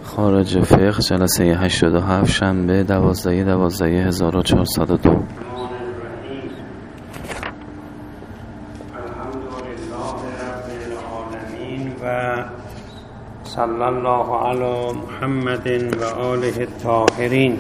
خارج فقه جلسه 87 شنبه 12/12/1402. و صلی الله علی محمد و آله الطاهرین.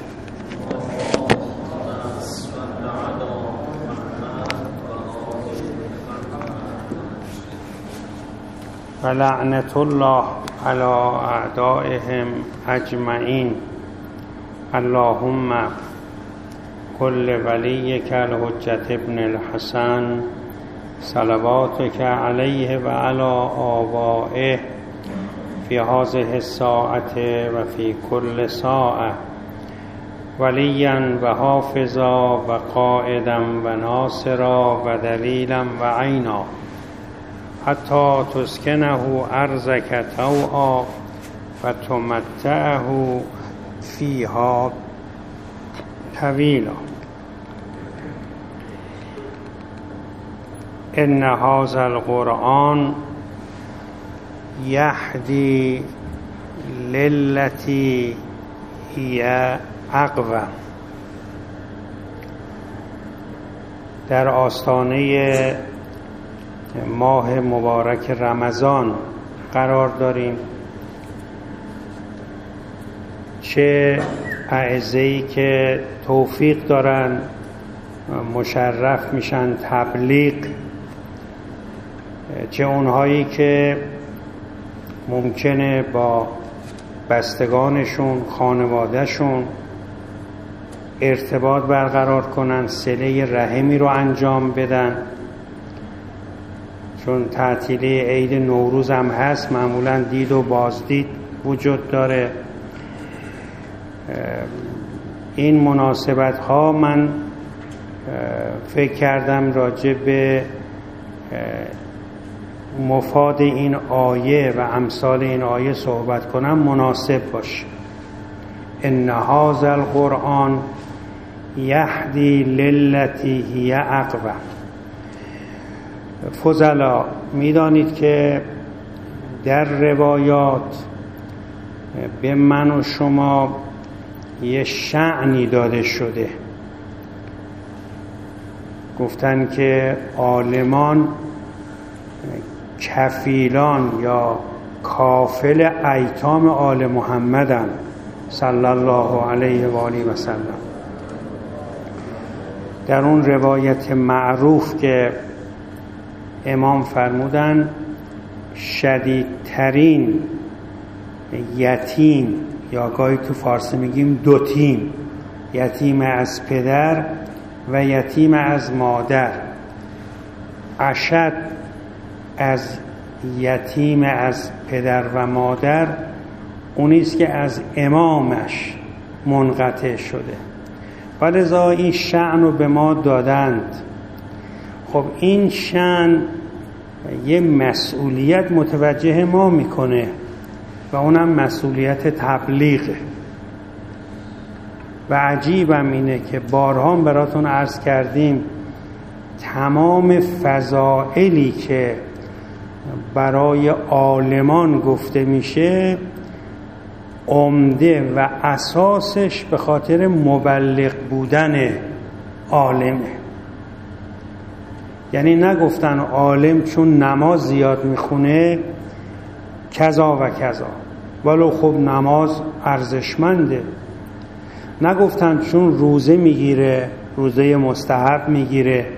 و لعنت الله علی اعدائهم اجمعین. اللهم کل ولیک الحجة ابن الحسن صلواتک علیه و علی آبائه فی هذه الساعة و فی کل ساعة ولیا و حافظا و قائدا و ناصرا و دلیلا و عینا حتی تسکنه ارضک طوعا و تمتعه فیها طویلا. ان هذا القرآن یهدی للتی هی اقوم. در آستانه ماه مبارک رمضان قرار داریم. چه اعزایی که توفیق دارن مشرف میشن تبلیغ، چه اونهایی که ممکنه با بستگانشون خانوادهشون ارتباط برقرار کنن، صله رحمی رو انجام بدن. چون تعطیلی عید نوروز هم هست، معمولا دید و بازدید وجود داره. این مناسبت ها من فکر کردم راجع به مفاد این آیه و امثال این آیه صحبت کنم مناسب باشه. ان هذا القرآن یهدی للتی هی اقوم. فضلا، میدانید که در روایات به من و شما یه شأنی داده شده. گفتن که عالمان کفیلان یا کافل ایتام آل محمدن صلی الله علیه و آله و سلم. در اون روایت معروف که امام فرمودن شدیدترین یتیم، یا گاهی تو فارسی میگیم دوتیم، یتیم از پدر و یتیم از مادر، اشد از یتیم از پدر و مادر اونیست که از امامش منقطع شده. ولذا این شأن رو به ما دادند. خب این شأن یه مسئولیت متوجه ما میکنه و اونم مسئولیت تبلیغه. و عجیبم اینه که بارها براتون عرض کردیم تمام فضائلی که برای عالمان گفته میشه عمده و اساسش به خاطر مبلغ بودن عالمه. یعنی نگفتن عالم چون نماز زیاد میخونه کذا و کذا، ولو خب نماز ارزشمنده. نگفتن چون روزه میگیره، روزه مستحب میگیره.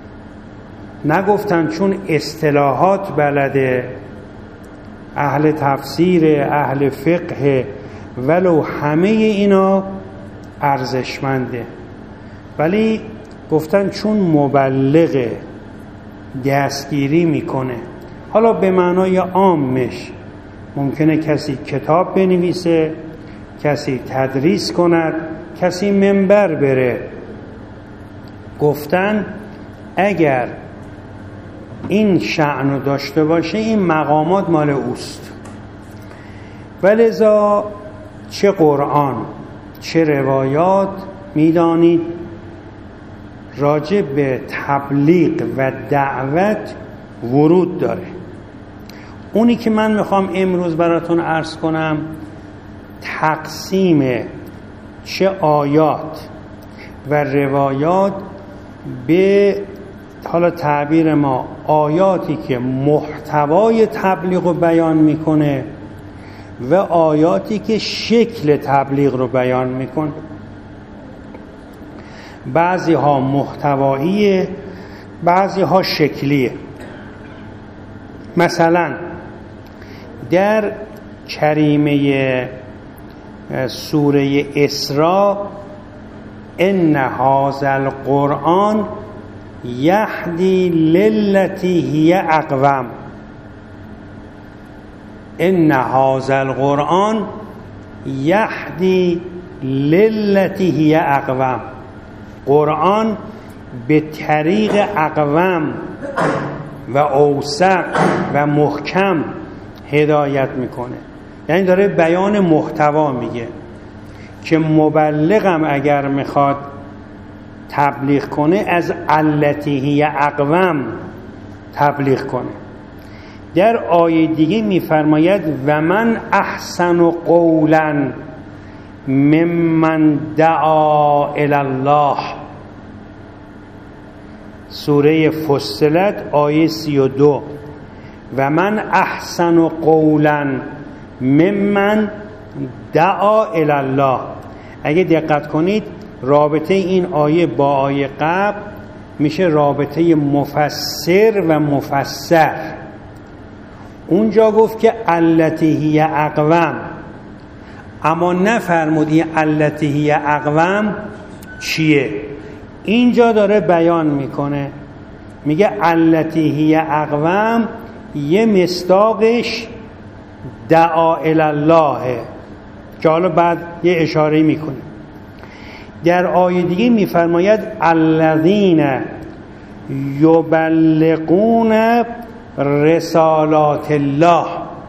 نگفتن چون اصطلاحات بلده، اهل تفسیر، اهل فقه، ولو همه اینا ارزشمنده. ولی گفتن چون مبلغه، دستگیری میکنه. حالا به معنای عامش ممکنه کسی کتاب بنویسه، کسی تدریس کند، کسی منبر بره. گفتن اگر این شأن داشته باشه این مقامات مال اوست. ولذا چه قرآن چه روایات میدانید راجع به تبلیغ و دعوت ورود داره. اونی که من میخوام امروز براتون عرض کنم تقسیم چه آیات و روایات به حالا تعبیر ما آیاتی که محتوای تبلیغ رو بیان میکنه و آیاتی که شکل تبلیغ رو بیان میکنه. بعضی ها محتواییه، بعضی ها شکلیه. مثلا در کریمه سوره اسراء ان هذا القرآن یهدی للتی هی اقوم، ان هذا القرآن یهدی للتی هی اقوم، قرآن به طریق اقوم و اوسع و محکم هدایت میکنه. یعنی داره بیان محتوا میگه که مبلغم اگر میخواد تبلیغ کنه از التی هی اقوم تبلیغ کنه. در آیه دیگه میفرماید و من احسن قولا ممن دعا الی الله، سوره فصلت آیه 32. و من احسن قولا ممن دعا الی الله. اگه دقت کنید رابطه این آیه با آیه قبل میشه رابطه مفسر و مفسر. اونجا گفت که التی هی اقوم، اما نفرمود این التی هی اقوم چیه. اینجا داره بیان میکنه، میگه التی هی اقوم یه مصداقش دعا الی الله که حالا بعد یه اشاره میکنه. در آیه دیگه میفرماید الذین یبلغون رسالات الله،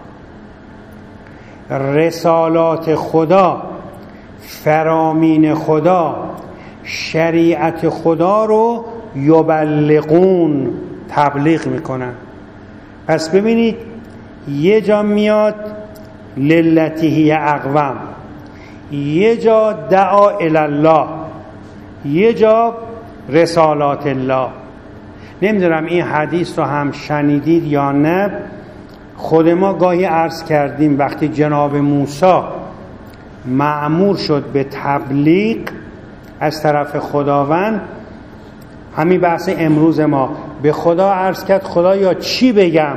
رسالات خدا، فرامین خدا، شریعت خدا رو یبلغون تبلیغ میکنن. پس ببینید یه جا میاد للتی هی اقوم، یه جا دعا الی الله، یه جا رسالات الله. نمیدونم این حدیث رو هم شنیدید یا نه. خود ما گاهی عرض کردیم وقتی جناب موسی مأمور شد به تبلیغ از طرف خداوند، همین بحث امروز ما، به خدا عرض کرد خدایا چی بگم؟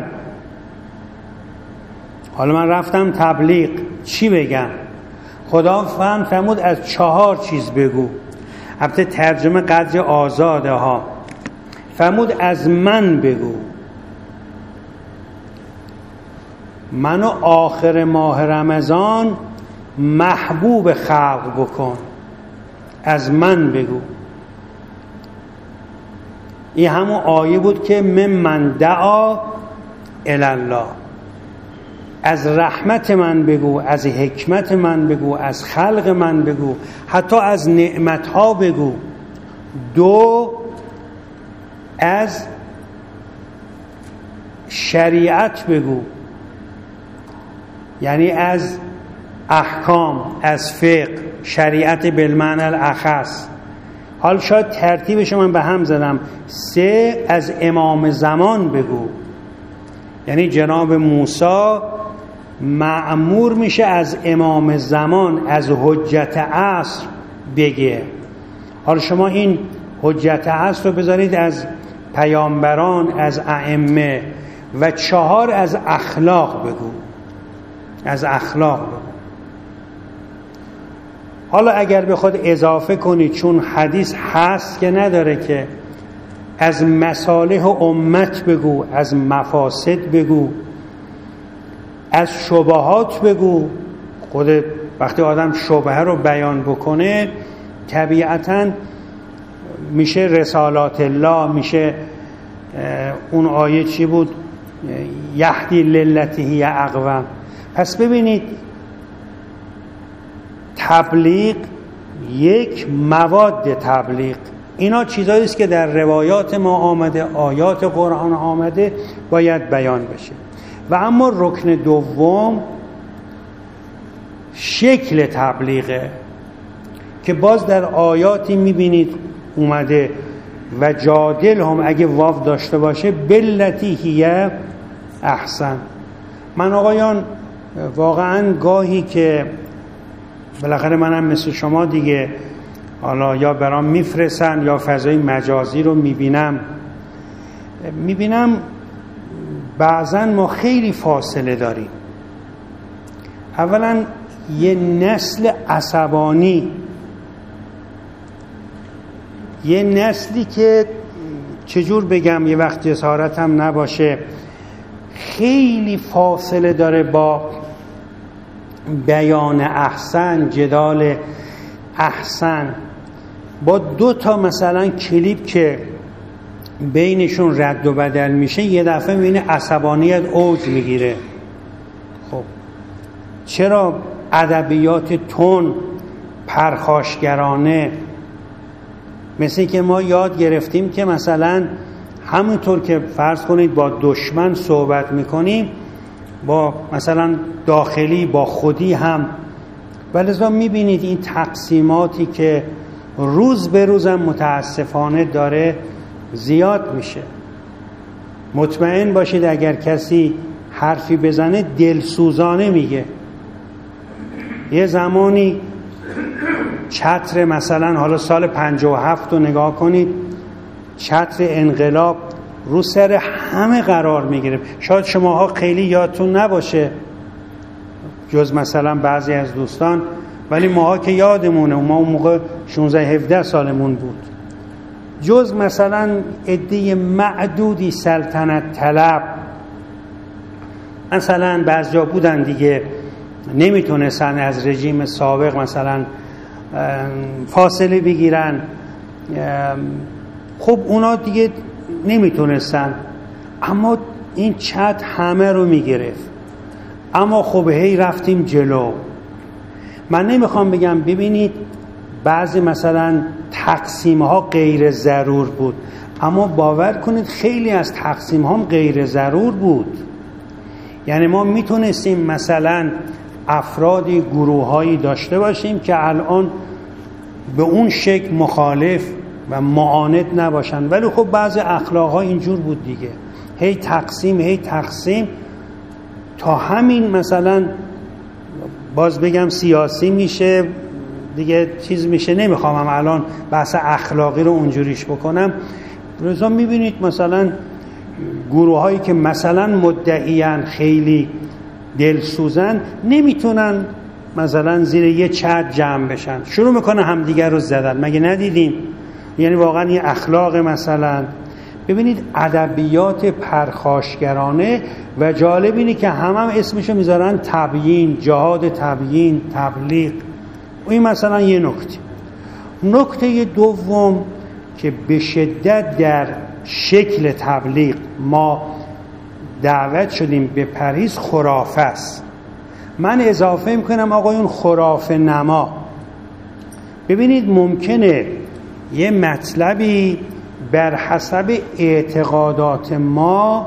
حالا من رفتم تبلیغ، چی بگم؟ خدا فرمود از 4 چیز بگو. البته ترجمه قدر آزاده ها. فرمود از من بگو، منو آخر ماه رمضان محبوب خلق بکن، از من بگو. این همون آیه بود که من دعا الی الله، از رحمت من بگو، از حکمت من بگو، از خلق من بگو، حتی از نعمتها بگو. 2 از شریعت بگو، یعنی از احکام، از فقه، شریعت بالمعنی الاخص. حال شاید ترتیبش من به هم زدم. 3 از امام زمان بگو، یعنی جناب موسی مأمور میشه از امام زمان، از حجت عصر بگه. حالا شما این حجت عصر رو بذارید از پیامبران، از ائمه. و 4 از اخلاق بگو، از اخلاق بگو. حالا اگر بخواد اضافه کنید، چون حدیث هست که نداره، که از مصالح امت بگو، از مفاسد بگو، از شبهات بگو. خود وقتی آدم شبهه رو بیان بکنه طبیعتاً میشه رسالات الله، میشه اون آیه چی بود؟ یهدی للتی هی اقوم. پس ببینید تبلیغ، یک مواد تبلیغ، اینا چیزایی است که در روایات ما آمده، آیات قرآن آمده، باید بیان بشه. و اما رکن دوم شکل تبلیغه که باز در آیاتی میبینید اومده و جادل هم اگه واو داشته باشه بلتی هی احسن. من آقایان واقعا گاهی که بالاخره منم مثل شما دیگه حالا یا برام میفرستن یا فضای مجازی رو میبینم بعضا ما خیلی فاصله داریم. اولا یه نسل عصبانی، یه نسلی که چجور بگم یه وقت جسارتم نباشه خیلی فاصله داره با بیان احسن، جدال احسن. با 2 تا مثلا کلیپ که بینشون رد و بدل میشه یه دفعه میبینه عصبانیت اوج میگیره. خب چرا ادبیات تون پرخاشگرانه؟ مثل که ما یاد گرفتیم که مثلا همونطور که فرض کنید با دشمن صحبت میکنیم با مثلا داخلی با خودی هم. ولذا میبینید این تقسیماتی که روز به روزم متاسفانه داره زیاد میشه. مطمئن باشید اگر کسی حرفی بزنه دلسوزانه میگه. یه زمانی چتر مثلا حالا سال 57 رو نگاه کنید، چتر انقلاب رو سر همه قرار میگیره. شاید شماها خیلی یادتون نباشه جز مثلا بعضی از دوستان، ولی ماها که یادمونه، ما اون موقع 16-17 سالمون بود. جز مثلا عده معدودی سلطنت طلب مثلا بعضی جا بودن دیگه نمیتونستن از رژیم سابق مثلا فاصله بگیرن. خب اونا دیگه نمیتونستن، اما این چت همه رو میگرفت. اما خب هی رفتیم جلو. من نمیخوام بگم ببینید بعضی مثلا تقسیم ها غیر ضرور بود، اما باور کنید خیلی از تقسیم ها غیر ضرور بود. یعنی ما میتونستیم مثلا افرادی گروهایی داشته باشیم که الان به اون شکل مخالف و معاند نباشن، ولی خب بعضی اخلاق ها اینجور بود دیگه، هی تقسیم تا همین مثلا باز بگم سیاسی میشه دیگه، چیز میشه. نمیخوام الان بحث اخلاقی رو اونجوریش بکنم. لذا میبینید مثلا گروه هایی که مثلا مدعیان خیلی دلسوزن نمیتونن مثلا زیر یه چتر جمع بشن، شروع میکنه همدیگر رو زدن. مگه ندیدیم؟ یعنی واقعا یه اخلاق. مثلا ببینید ادبیات پرخاشگرانه و جالب اینه که هم اسمشو میذارن تبیین، جهاد تبیین، تبلیغ. این مثلا یه نکته دوم که به شدت در شکل تبلیغ ما دعوت شدیم به پرهیز خرافه است. من اضافه میکنم آقایون خرافه نما. ببینید ممکنه یه مطلبی بر حسب اعتقادات ما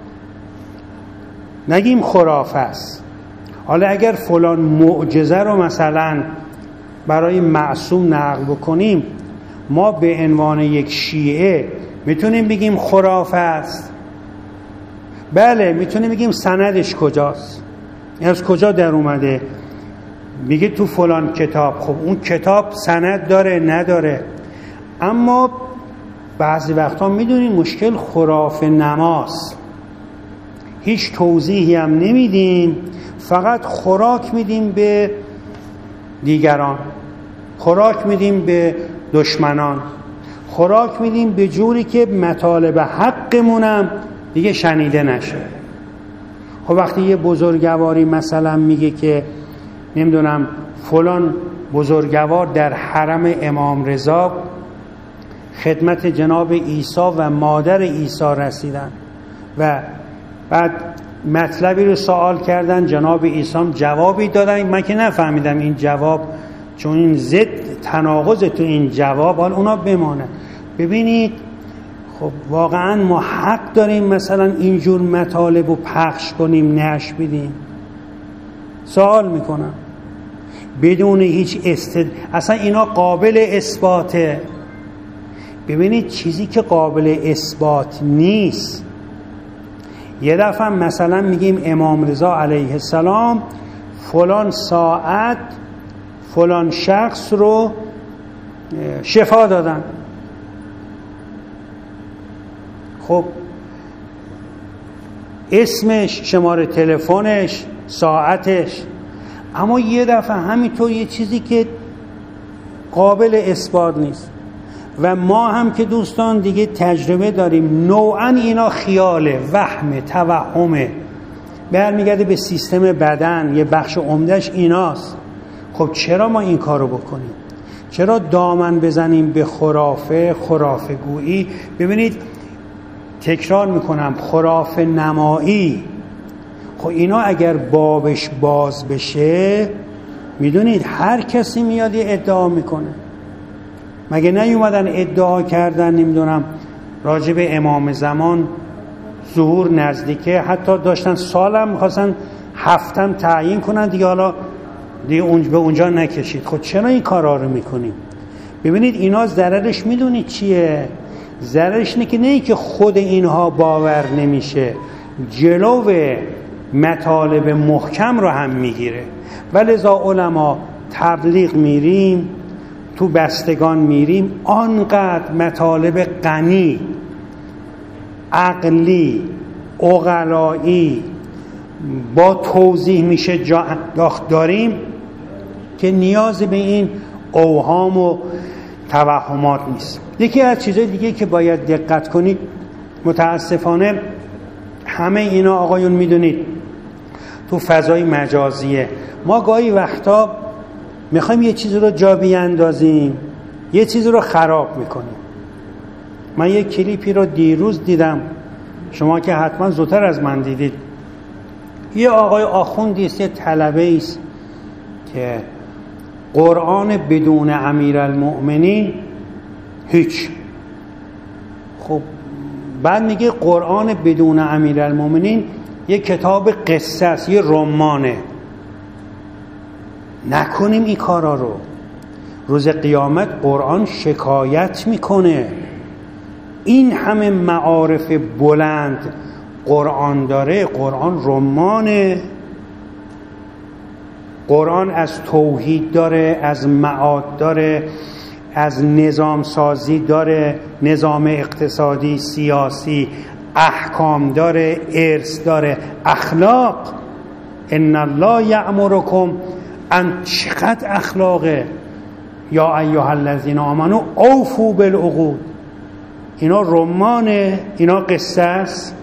نگیم خرافه است. حالا اگر فلان معجزه رو مثلا برای معصوم نقل بکنیم، ما به عنوان یک شیعه میتونیم بگیم خرافه است. بله میتونیم بگیم سندش کجاست، از کجا در اومده. میگه تو فلان کتاب. خب اون کتاب سند داره نداره. اما بعضی وقتا میدونین مشکل خرافه نماست. هیچ توضیحی هم نمیدیم، فقط خوراک میدیم به دیگران، خوراک میدیم به دشمنان، خوراک میدیم به جوری که مطالب حقمونم دیگه شنیده نشه. خب وقتی یه بزرگواری مثلا میگه که نمیدونم فلان بزرگوار در حرم امام رضا خدمت جناب عیسی و مادر عیسی رسیدن و بعد مطلبی رو سوال کردن، جناب عیسی جوابی دادن. من که نفهمیدم این جواب، چون این ضد تناقض تو این جواب، حال اونا بمانه. ببینید خب واقعا ما حق داریم مثلا اینجور مطالب رو پخش کنیم، نشر بدیم؟ سوال میکنم بدون هیچ اصلا اینا قابل اثباته. ببینید چیزی که قابل اثبات نیست، یه دفعه مثلا میگیم امام رضا علیه السلام فلان ساعت فلان شخص رو شفا دادن. خب اسمش، شماره تلفنش، ساعتش، اما یه دفعه همینطور یه چیزی که قابل اثبات نیست. و ما هم که دوستان دیگه تجربه داریم، نوعا اینا خیاله، وهمه، توهمه، برمیگرده به سیستم بدن، یه بخش عمدهش ایناست. خب چرا ما این کارو بکنیم؟ چرا دامن بزنیم به خرافه گویی؟ ببینید تکرار میکنم، خرافه نمایی، خب اینا اگر بابش باز بشه، میدونید هر کسی میاد یه ادعا میکنه. مگه نیومدن ادعا کردن نمیدونم راجع به امام زمان ظهور نزدیکه، حتی داشتن سالم میخواستن هفتم تعیین کنن دیگه، حالا دیگه به اونجا نکشید. خب چرا این کارا رو میکنیم؟ ببینید اینا ضررش میدونید چیه؟ ضررش اینه که نه که خود اینها باور نمیشه، جلو مطالب محکم رو هم میگیره. ولذا علما تبلیغ میریم، تو بستگان میریم، آنقدر مطالب غنی، عقلی، عقلایی با توضیح میشه داریم که نیاز به این اوهام و توهمات نیست. یکی از چیزهای دیگه که باید دقت کنید، متاسفانه همه اینا آقایون میدونید تو فضای مجازیه، ما گاهی وقتا میخوایم یه چیز رو جا بیاندازیم، یه چیز رو خراب میکنیم. من یه کلیپی رو دیروز دیدم، شما که حتما زودتر از من دیدید، یه آقای آخوندی است، یه طلبه است که قرآن بدون امیرالمؤمنین هیچ. خب بعد میگه قرآن بدون امیرالمؤمنین یه کتاب قصه است، یه رمانه. نکنیم این کارا رو. روز قیامت قرآن شکایت میکنه. این همه معارف بلند قرآن داره، قرآن رمانه. قرآن از توحید داره، از معاد داره، از نظام سازی داره، نظام اقتصادی، سیاسی، احکام داره، ارث داره، اخلاق. ان الله یأمرکم ان، چقدر اخلاقه، یا ایها الذین آمنوا اوفوا بالعقود. اینا رمانه، اینا قصه است.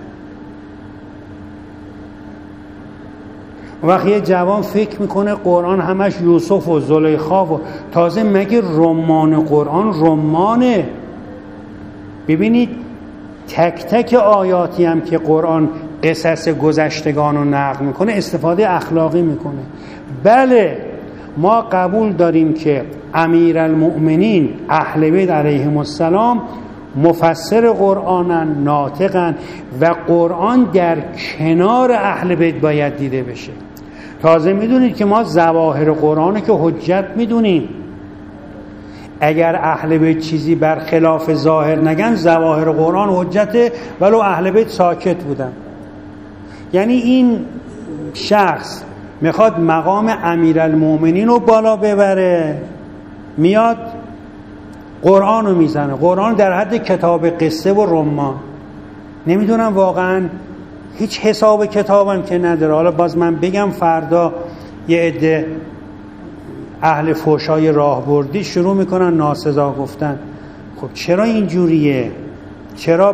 وقتی یه جوان فکر میکنه قرآن همش یوسف و زلیخا و تازه، مگه رمان قرآن رمانه؟ ببینید تک تک آیاتی هم که قرآن قصص گذشتگان رو نقل میکنه استفاده اخلاقی میکنه. بله ما قبول داریم که امیرالمؤمنین اهل بیت علیهم السلام مفسر قرآنن، ناطقن، و قرآن در کنار اهل بیت باید دیده بشه. تازه میدونید که ما ظواهر قرآن که حجت میدونیم. اگر اهل بیت چیزی بر خلاف ظاهر نگن، ظواهر قرآن حجته، ولو اهل بیت ساکت بودن. یعنی این شخص میخواد مقام امیرالمؤمنین رو بالا ببره، میاد قرآن رو میزنه. قرآن در حد کتاب قصه و رمان. نمیدونم واقعا، هیچ حساب کتابم که نداره. حالا باز من بگم فردا یه عده اهل فحشای راهبردی شروع میکنن ناسزا گفتن. خب چرا اینجوریه؟ چرا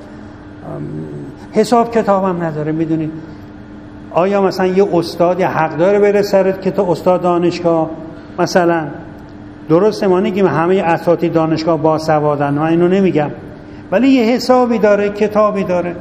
حساب کتابم نداره؟ میدونید آیا مثلا یه استاد حق داره بره سرت که تو استاد دانشگاه مثلا؟ درسته ما نگیم همه اساتید دانشگاه باسوادن، من اینو نمیگم، ولی یه حسابی داره، کتابی داره.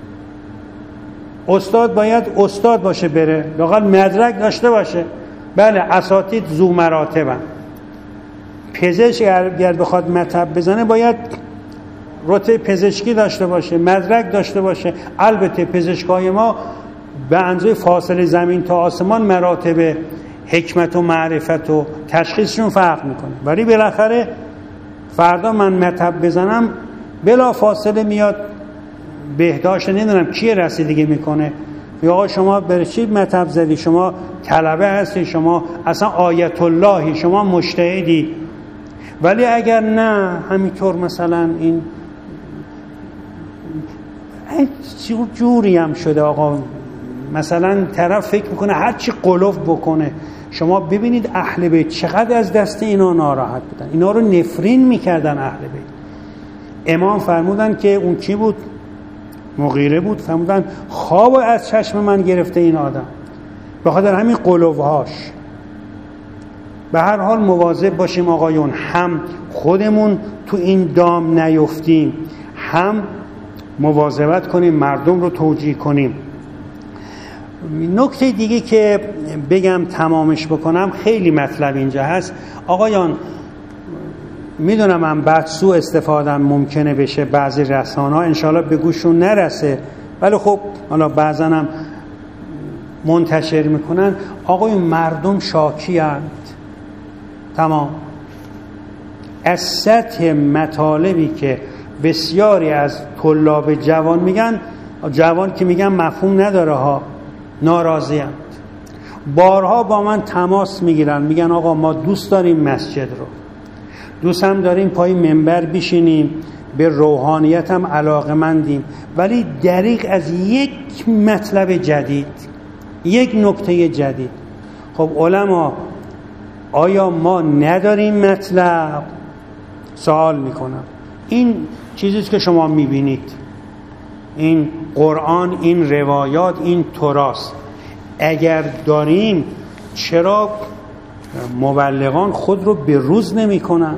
استاد باید استاد باشه، بره لااقل مدرک داشته باشه. بله اساتید ذو مراتبن. پزشک اگر بخواد مطب بزنه باید رتبه پزشکی داشته باشه، مدرک داشته باشه. البته پزشکای ما به اندازه فاصله زمین تا آسمان مراتب حکمت و معرفت و تشخیصشون فرق میکنه. ولی بالاخره فردا من مطب بزنم بلا فاصله میاد بهداشت نمیدونم کی رسیدگی میکنه، یا آقا شما برای چی مطب زدی، شما طلبه هستی، شما اصلا آیت اللهی، شما مجتهدی. ولی اگر نه همینطور مثلا این جوری هم شده آقا، مثلا طرف فکر میکنه هر چی قلوف بکنه. شما ببینید اهل بیت چقدر از دست اینا ناراحت بودن، اینا رو نفرین میکردن اهل بیت. امام فرمودن که اون کی بود؟ مغیره بود. فرمودن خواب از چشم من گرفته این آدم به خاطر همین قلوفهاش. به هر حال مواظب باشیم آقایون، هم خودمون تو این دام نیفتیم، هم مواظبت کنیم مردم رو توجیه کنیم. نکته دیگه که بگم تمامش بکنم، خیلی مطلب اینجا هست آقایان. میدونم من بعد سوء استفاده ممکنه بشه، بعضی رسانه‌ها انشالله به گوششون نرسه، ولی خب حالا بعضا هم منتشر میکنن. آقایون مردم شاکی هستند. تمام از سطح مطالبی که بسیاری از طلاب جوان میگن، جوان که میگن مفهوم نداره ها، ناراضی هستند. بارها با من تماس میگیرن، میگن آقا ما دوست داریم مسجد رو، دوست هم داریم پای منبر بشینیم، به روحانیت هم علاقه‌مندیم، ولی دریغ از یک مطلب جدید، یک نکته جدید. خب علما آیا ما نداریم مطلب؟ سوال میکنم. این چیزیست که شما میبینید، این قرآن، این روایات، این تراث، اگر داریم چرا مبلغان خود رو به روز نمی کنن؟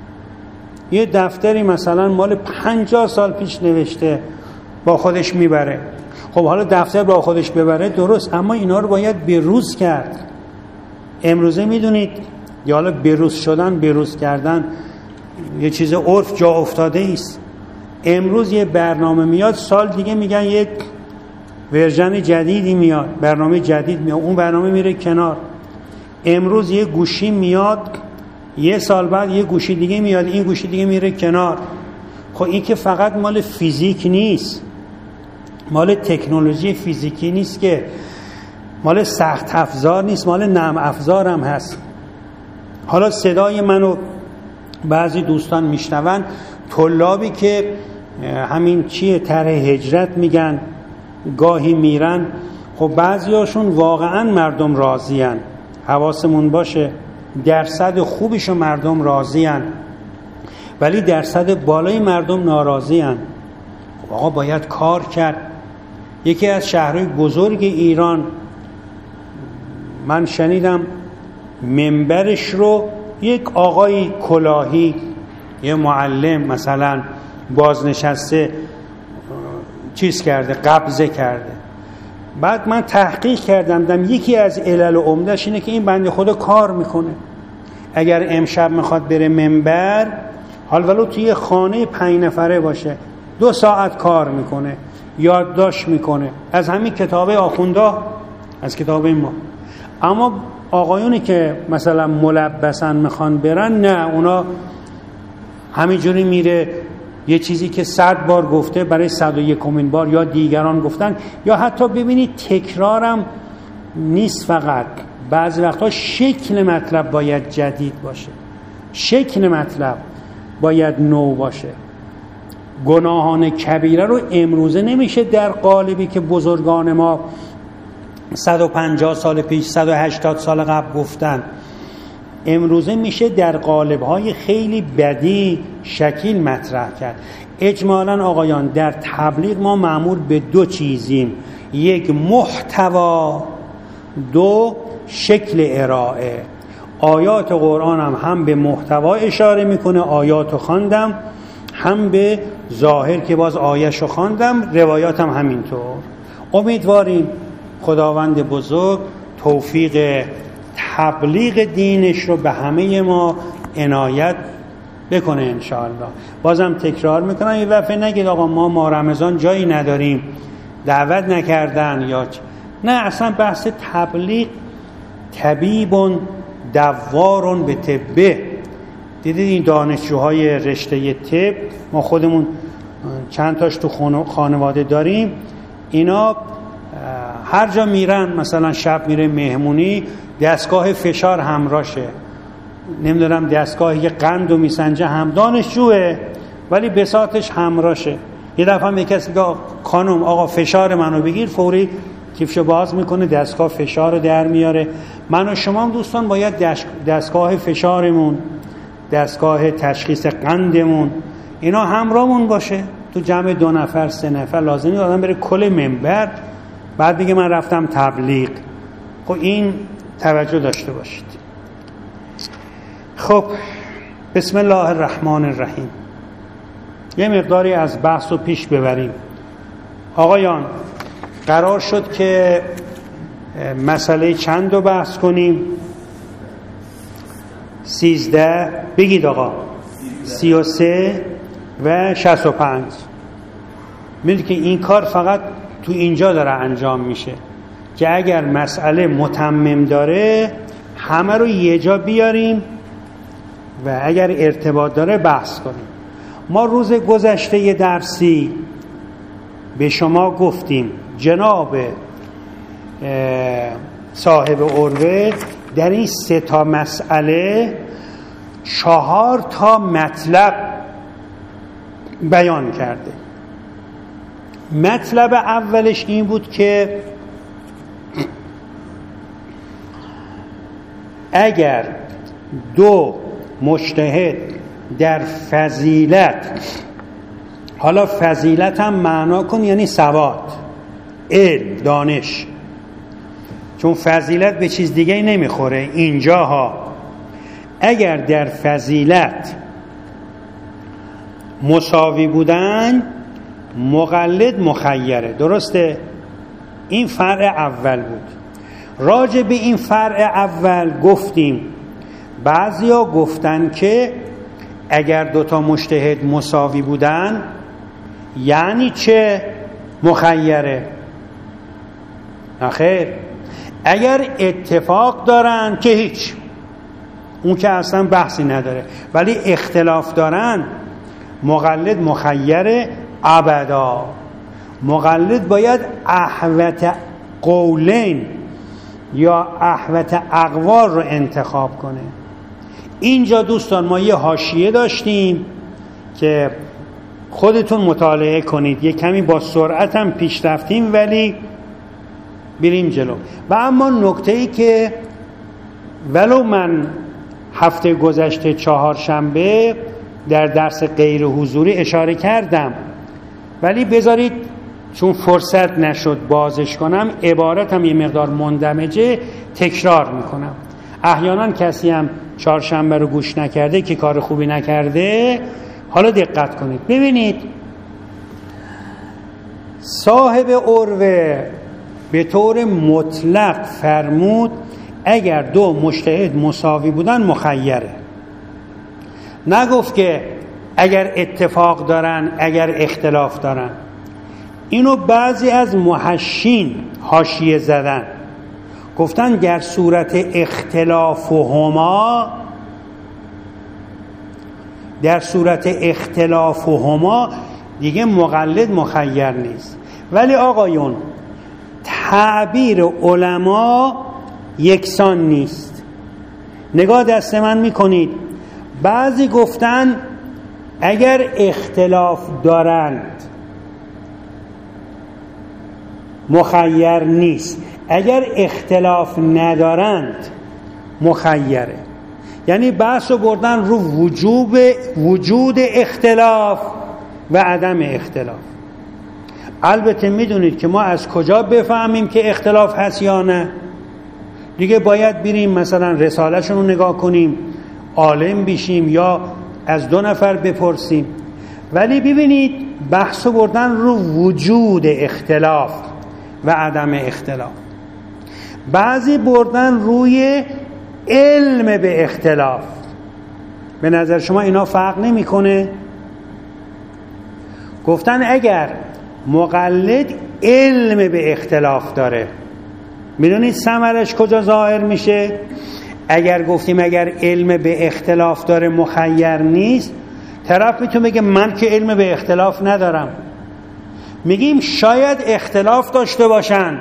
یه دفتری مثلا مال 50 سال پیش نوشته با خودش میبره. خب حالا دفتر با خودش ببره درست، اما اینا رو باید به روز کرد. امروزه میدونید یا حالا به روز شدن، به روز کردن یه چیز عرف جا افتاده است. امروز یه برنامه میاد، سال دیگه میگن یک ورژن جدیدی میاد، برنامه جدید میاد، اون برنامه میره کنار. امروز یه گوشی میاد، یه سال بعد یه گوشی دیگه میاد، این گوشی دیگه میره کنار. خب این که فقط مال فیزیک نیست، مال تکنولوژی فیزیکی نیست، که مال سخت افزار نیست، مال نرم افزار هم هست. حالا صدای منو بعضی دوستان میشنون، طلابی که همین چیه طرح هجرت میگن، گاهی میرن. خب بعضی هاشون واقعا مردم راضین، حواسمون باشه درصد خوبیشو مردم راضین، ولی درصد بالای مردم ناراضین. خب آقا باید کار کرد. یکی از شهرهای بزرگ ایران من شنیدم منبرش رو یک آقای کلاهی، یه معلم مثلا بازنشسته چیز کرده، قبضه کرده. بعد من تحقیق کردم، دیدم یکی از علل و عمده‌اش اینه که این بنده خدا کار میکنه. اگر امشب میخواد بره منبر، حال ولو توی خانه 5 نفره باشه، 2 ساعت کار میکنه، یادداشت میکنه از همین کتابه آخونده، از کتابه ما. اما آقایونی که مثلا ملبسن میخوان برن، نه، اونا همینجوری میره یه چیزی که 100 بار گفته برای 101مین بار یا دیگران گفتن، یا حتی ببینید تکرارم نیست، فقط بعضی وقتا شکل مطلب باید جدید باشه، شکل مطلب باید نو باشه. گناهان کبیره رو امروزه نمیشه در قالبی که بزرگان ما 150 سال پیش، 180 سال قبل گفتن، امروزه میشه در قالب‌های خیلی بدی شکل مطرح کرد. اجمالاً آقایان در تبلیغ ما مأمور به 2 چیزیم: 1 محتوا، 2 شکل ارائه. آیات قرآن هم به محتوا اشاره میکنه، آیاتو خواندم، هم به ظاهر که باز آیه‌شو خواندم، روایات هم همینطور. امیدواریم خداوند بزرگ توفیق تبلیغ دینش رو به همه ما عنایت بکنه انشاءالله. بازم تکرار میکنم، یه دفعه نگید آقا ما رمضان جایی نداریم، دعوت نکردن یا نه، اصلا بحث تبلیغ طبیب دوار به طبه. دیدید این دانشجوهای رشته طب، ما خودمون چند تاش تو خانواده داریم، اینا هر جا میرن، مثلا شب میره مهمونی، دستگاه فشار همراشه، نمیدونم دستگاه قند و میسنجه هم، دانشجوه ولی بساطش همراشه. یه دفعه هم کسی میگه خانم آقا فشار منو بگیر، فوری کیفشو باز میکنه، دستگاه فشار رو در میاره. من و شما هم دوستان باید دستگاه فشارمون، دستگاه تشخیص قندمون، اینا همراهمون باشه. تو جمع 2 نفر 3 نفر لازمی آدم بره کل منبر بعد بگه من رفتم تبلیغ. خب این توجه داشته باشید. خب بسم الله الرحمن الرحیم. یه مقداری از بحث رو پیش ببریم. آقایان قرار شد که مسئله چند رو بحث کنیم؟ 13 بگید آقا، 33 و 65. میدونید که این کار فقط تو اینجا داره انجام میشه که اگر مسئله متمم داره همه رو یه جا بیاریم و اگر ارتباط داره بحث کنیم. ما روز گذشته درسی به شما گفتیم جناب صاحب عروه در این 3 مسئله 4 مطلب بیان کرده. مطلب اولش این بود که اگر 2 مجتهد در فضیلت، حالا فضیلت هم معنا کن یعنی سواد، علم، دانش، چون فضیلت به چیز دیگه نمیخوره اینجاها، اگر در فضیلت مساوی بودن مقلد مخیره. درسته؟ این فرع اول بود. راجع به این فرع اول گفتیم بعضیا گفتن که اگر 2 مجتهد مساوی بودن یعنی چه مخیره؟ نخیر، اگر اتفاق دارن که هیچ، اون که اصلا بحثی نداره، ولی اختلاف دارن مقلد مخیره ابدا. مقلد باید احوط قولین یا احوط اقوال رو انتخاب کنه. اینجا دوستان ما یه حاشیه داشتیم که خودتون مطالعه کنید، یه کمی با سرعت هم پیش رفتیم ولی بریم جلو. و اما نکته‌ای که ولو من هفته گذشته 4 شنبه در درس غیر حضوری اشاره کردم، ولی بذارید چون فرصت نشد بازش کنم، عبارتم یه مقدار مندمجه، تکرار میکنم. احیانا کسی هم 4 شنبه رو گوش نکرده که کار خوبی نکرده. حالا دقت کنید ببینید، صاحب عروه به طور مطلق فرمود اگر 2 مجتهد مساوی بودن مخیره. نگفت که اگر اتفاق دارن، اگر اختلاف دارن. اینو بعضی از محشین حاشیه زدن، گفتن در صورت اختلاف هما، در صورت اختلاف هما دیگه مقلد مخیر نیست. ولی آقایون تعبیر علما یکسان نیست. نگاه دست من میکنید، بعضی گفتن اگر اختلاف دارند مخیر نیست، اگر اختلاف ندارند مخیره. یعنی بحث رو بردن رو وجود اختلاف و عدم اختلاف. البته میدونید که ما از کجا بفهمیم که اختلاف هست یا نه؟ دیگه باید بریم مثلا رساله‌شون رو نگاه کنیم، عالم بشیم یا از 2 نفر بپرسیم. ولی ببینید بحث رو بردن رو وجود اختلاف و عدم اختلاف. بعضی بردن روی علم به اختلاف. به نظر شما اینا فرق نمی‌کنه؟ گفتن اگر مقلد علم به اختلاف داره، میدونید ثمرش کجا ظاهر میشه؟ اگر گفتیم اگر علم به اختلاف داره مخیر نیست، طرف میتونه بگه من که علم به اختلاف ندارم. میگیم شاید اختلاف داشته باشن.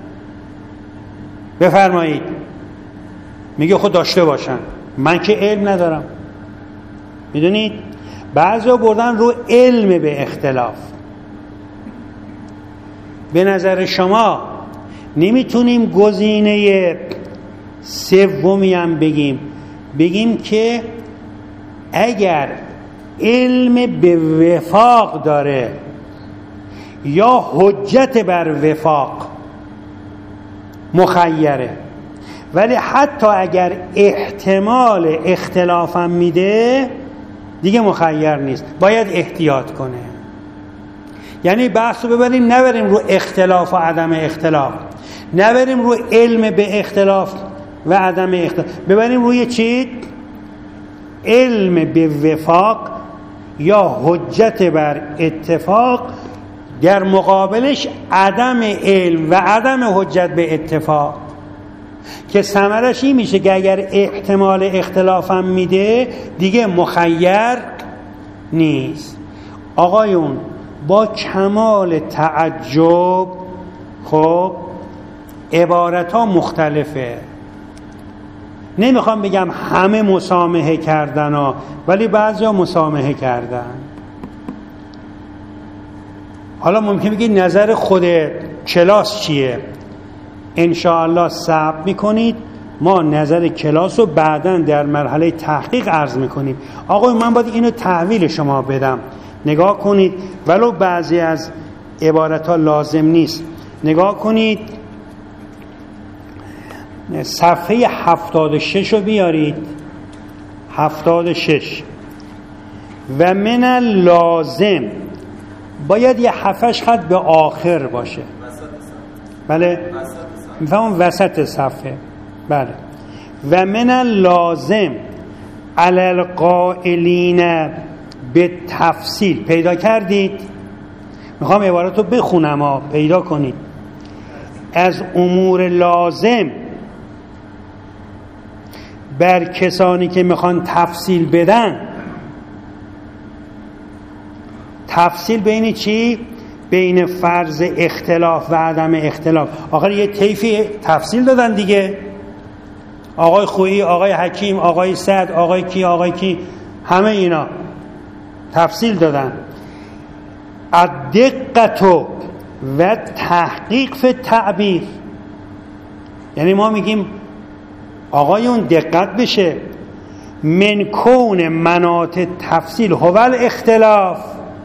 بفرمایید. میگه خود داشته باشن، من که علم ندارم. میدونید بعضیا بردن رو علم به اختلاف. به نظر شما نمیتونیم گزینه سومی هم بگیم که اگر علم به وفاق داره یا حجت بر وفاق مخیره، ولی حتی اگر احتمال اختلافم میده دیگه مخیر نیست، باید احتیاط کنه. یعنی بحث رو نبریم رو اختلاف و عدم اختلاف، نبریم رو علم به اختلاف و عدم اختلاف، ببریم روی چی؟ علم به وفاق یا حجت بر اتفاق، در مقابلش عدم علم و عدم حجت به اتفاق، که ثمرش این میشه که اگر احتمال اختلافم میده دیگه مخیر نیست. آقایون با کمال تعجب، خب عبارت ها مختلفه، نمیخوام بگم همه مسامحه کردن ها، ولی بعضی ها مسامحه کردن. حالا ممکن بگید نظر خود کلاس چیه؟ انشاءالله صبر میکنید، ما نظر کلاس رو بعداً در مرحله تحقیق عرض میکنیم. آقای من باید اینو تحویل شما بدم، نگاه کنید، ولو بعضی از عبارت ها لازم نیست. نگاه کنید صفحه 76 رو بیارید. 76 و من اللازم باید یه 7-8 خط به آخر باشه. بله میفهمم وسط صفحه. بله و من اللازم علی القائلین به تفصیل. پیدا کردید؟ میخوام عبارت رو بخونم پیدا کنید. از امور لازم بر کسانی که میخوان تفصیل بدن. تفصیل بین چی؟ بین فرض اختلاف و عدم اختلاف. آخر یه طیفی تفصیل دادن دیگه. آقای خویی، آقای حکیم، آقای سعد، آقای کی، همه اینا تفصیل دادن. الدقت و تحقیق فی تعبیر، یعنی ما میگیم آقایون دقت بشه، من کون مناط تفصیل هو الاختلاف.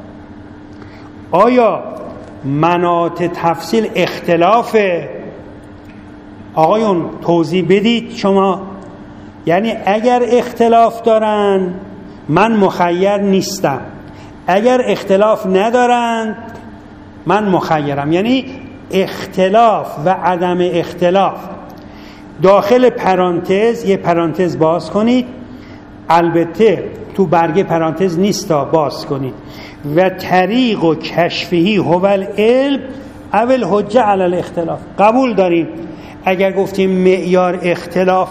آیا مناط تفصیل اختلافه؟ آقایون توضیح بدید شما. یعنی اگر اختلاف دارن من مخیر نیستم، اگر اختلاف ندارن من مخیرم. یعنی اختلاف و عدم اختلاف داخل پرانتز، یه پرانتز باز کنید، البته تو برگه پرانتز نیستا، باز کنید. و طریق و کشفهی هو العلم اول حجه علی الاختلاف. قبول داریم اگر گفتیم معیار اختلاف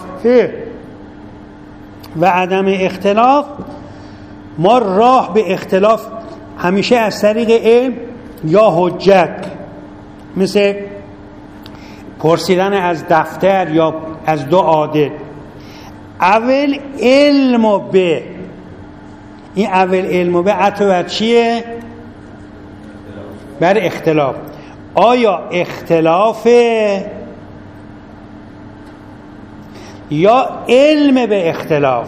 و عدم اختلاف، ما راه به اختلاف همیشه از طریق علم یا حجت، مثل پرسیدن از دفتر یا از دو عادل. اول علم و به، این اول علم و به عطف بر چیه؟ بر اختلاف. آیا اختلافه یا علم به اختلاف؟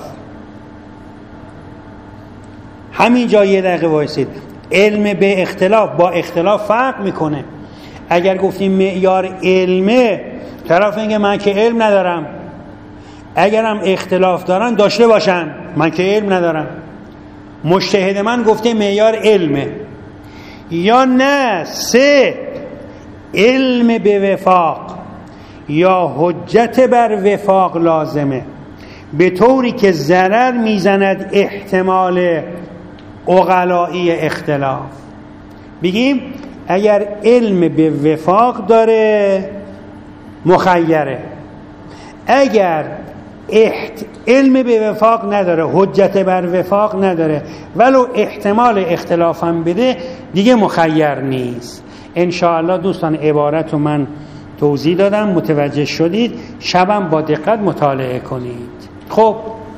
همین جا یه دقیقه وایسید. علم به اختلاف با اختلاف فرق میکنه. اگر گفتیم معیار علمه، طرف میگه من که علم ندارم. اگرم اختلاف دارن داشته باشن، من که علم ندارم. مجتهد من گفته معیار علمه. یا نه، سه، علم به وفاق یا حجت بر وفاق لازمه، به طوری که ضرر میزند احتمال عقلائی اختلاف. بگیم اگر علم به وفاق داره مخیره. اگر علم به وفاق نداره، حجت بر وفاق نداره، ولو احتمال اختلاف هم بده، دیگه مخیر نیست. انشاءالله دوستان عبارت رو من توضیح دادم، متوجه شدید، شبم با دقت مطالعه کنید. خب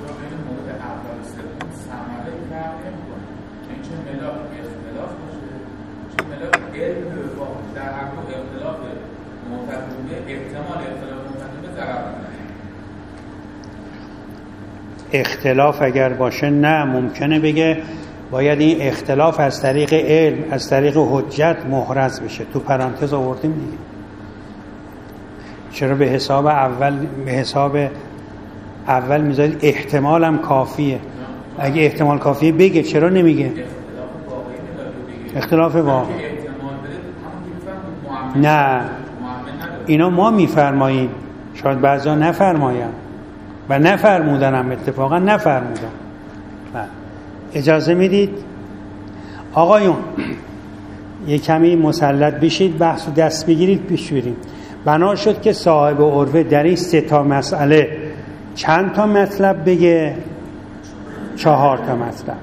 اختلاف اگر باشه نه، ممکنه بگه باید این اختلاف از طریق علم، از طریق حجت محرز بشه. تو پرانتز آوردیم دیگه. چرا به حساب اول میذارید احتمال هم کافیه؟ اگه احتمال کافیه بگه، چرا نمیگه؟ اختلاف واقعی نه، اینا ما میفرماییم، شاید بعضا نفرمایم و نفرمودن هم اتفاقا نفرمودن. اجازه میدید آقایون یک کمی مسلط بشید، بحث و دست بگیرید، پیش بریم. بنا شد که صاحب عروه در این 3 مسئله چند تا مطلب بگه؟ 4 مطلب.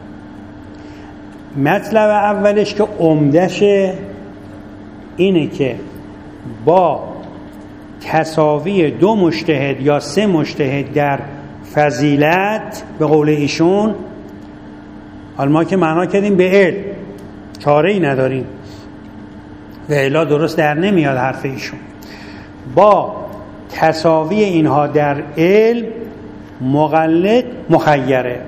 مطلب اولش که عمدشه اینه که با تساوی 2 مجتهد یا 3 مجتهد در فضیلت، به قول ایشون، حالا ما که معنا کردیم به علم، چاره ای نداریم و الا درست در نمیاد حرف ایشون، با تساوی اینها در علم مقلد مخیره.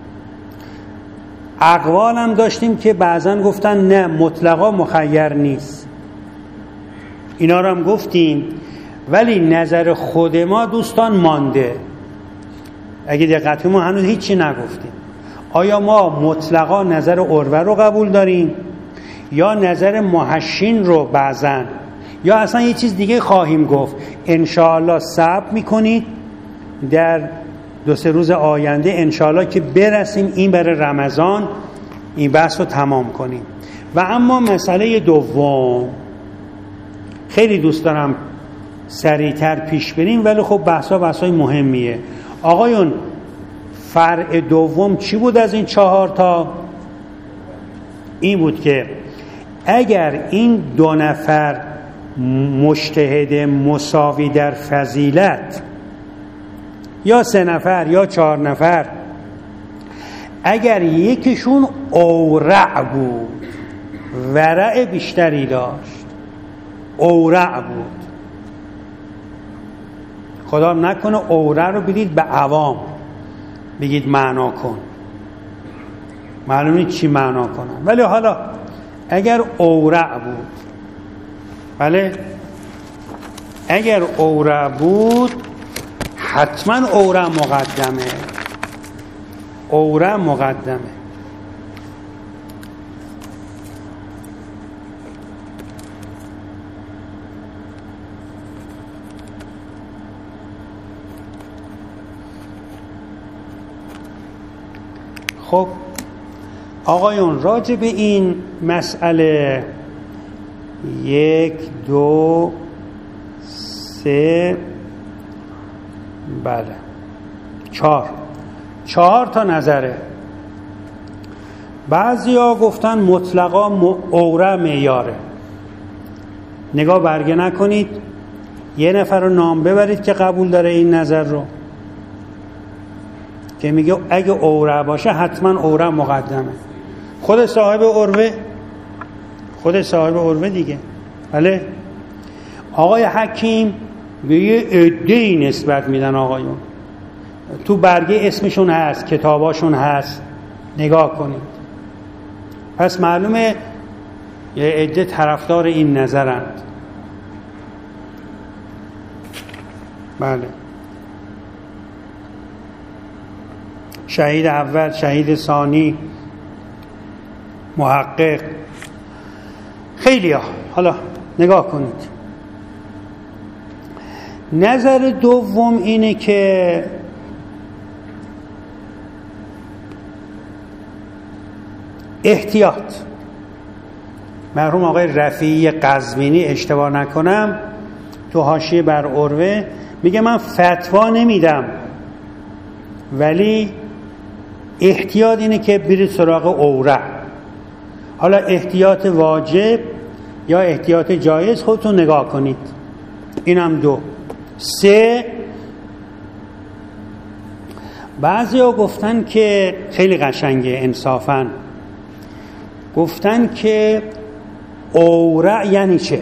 اقوال هم داشتیم که بعضن گفتن نه، مطلقا مخیر نیست، اینا رو هم گفتیم. ولی نظر خود ما دوستان مانده. اگه دقت کنیم ما هنوز هیچی نگفتیم. آیا ما مطلقا نظر عروه رو قبول داریم یا نظر محشین رو بعضن، یا اصلا یه چیز دیگه خواهیم گفت؟ انشاءالله صبر میکنید، در 2-3 روز آینده انشاءالله که برسیم این برای رمضان این بحث رو تمام کنیم. و اما مسئله دوم خیلی دوست دارم سریعتر پیش بریم، ولی خب بحثای مهمیه. آقایون فرع دوم چی بود از این 4 تا؟ این بود که اگر این 2 نفر مجتهد مساوی در فضیلت، یا 3 نفر یا 4 نفر، اگر یکیشون اورع بود، ورع بیشتری داشت، اورع بود، خدا نکنه اورع رو بدید به عوام بگید معنا کن، معلوم نیست چی معنا کنن، ولی حالا اگر اورع بود، بله اگر اورع بود حتما اورع مقدمه. خب آقایون راجع به این مسئله 1 2 3 بله 4 تا نظره. بعضیا گفتن مطلقا اورع معیاره. نگاه برگه نکنید، یه نفر رو نام ببرید که قبول داره این نظر رو، که میگه اگه اورع باشه حتما اورع مقدمه. خود صاحب عروه دیگه. بله آقای حکیم به یه عده‌ای نسبت میدن آقایون، تو برگه اسمشون هست، کتاباشون هست، نگاه کنید. پس معلومه یه عده طرفدار این نظرند. بله شهید اول، شهید ثانی، محقق، خیلی ها. حالا نگاه کنید. نظر دوم اینه که احتیاط. مرحوم آقای رفیعی قزوینی اشتباه نکنم تو تو حاشیه بر عروه میگه من فتوا نمیدم، ولی احتیاط اینه که برید سراغ اوره. حالا احتیاط واجب یا احتیاط جایز خودتون نگاه کنید. اینم 2. 3 بعضی ها گفتن که خیلی قشنگه انصافاً، گفتن که اوره یعنی چه؟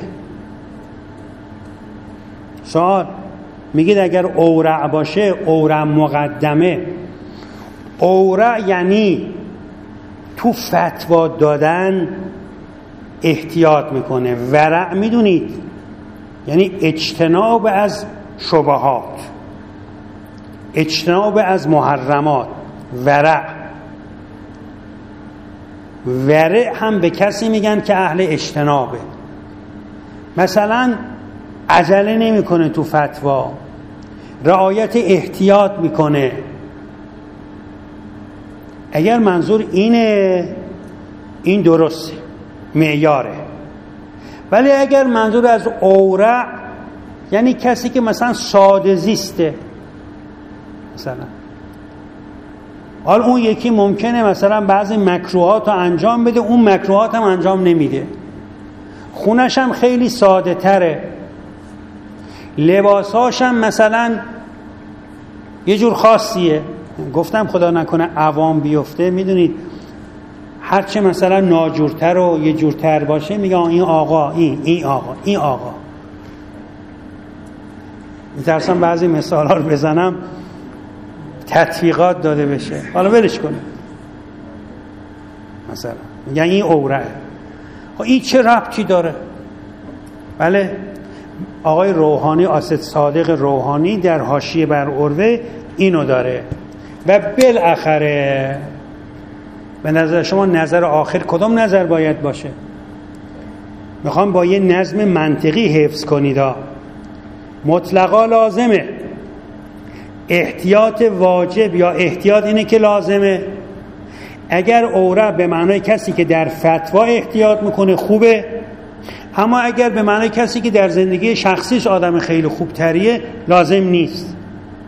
سوال میگید اگر اوره باشه، اوره مقدمه، اوره یعنی تو فتوا دادن احتیاط میکنه. ورع میدونید یعنی اجتناب از شبهات، اجتناب از محرمات. ورع هم به کسی میگن که اهل اجتنابه. مثلا عجله نمیکنه تو فتوا، رعایت احتیاط میکنه. اگر منظور اینه، این درسته، معیاره. ولی اگر منظور از اورع یعنی کسی که مثلا ساده زیسته، مثلا حال اون یکی ممکنه مثلا بعضی مکروهات رو انجام بده، اون مکروهات هم انجام نمیده، خونش هم خیلی ساده تره، لباساش هم مثلا یه جور خاصیه. گفتم خدا نکنه عوام بیفته، میدونید هرچه مثلا ناجورتر و یه جورتر باشه میگه این آقا، این آقا. میترسم بعضی مثال ها رو بزنم تطبیقات داده بشه، حالا ولش کنه. مثلا میگن این اوره، این چه ربطی داره؟ بله، آقای روحانی، اسد صادق روحانی در حاشیه بر عروه اینو داره. و بالاخره به نظر شما نظر آخر کدام نظر باید باشه؟ میخوام با یه نظم منطقی حفظ کنید. مطلقا لازمه، احتیاط واجب یا احتیاط اینه که لازمه. اگر اوره به معنای کسی که در فتوا احتیاط میکنه خوبه، اما اگر به معنای کسی که در زندگی شخصیش آدم خیلی خوب تریه لازم نیست.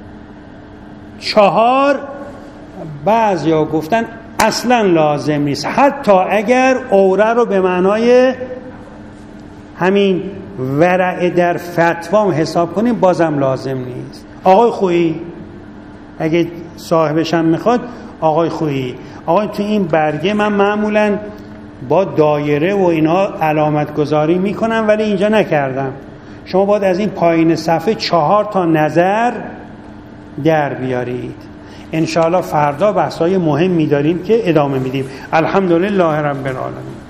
4 بعضیا گفتن اصلا لازم نیست، حتی اگر اوره رو به معنای همین ورع در فتوا حساب کنیم بازم لازم نیست. آقای خویی، اگه صاحبشم میخواد، آقای خویی، آقای تو این برگه من معمولا با دایره و اینها علامت گذاری میکنم ولی اینجا نکردم، شما باید از این پایین صفحه 4 تا نظر در بیارید. انشاءالله فردا بحثای مهمی داریم که ادامه میدیم. الحمدلله رب العالمین.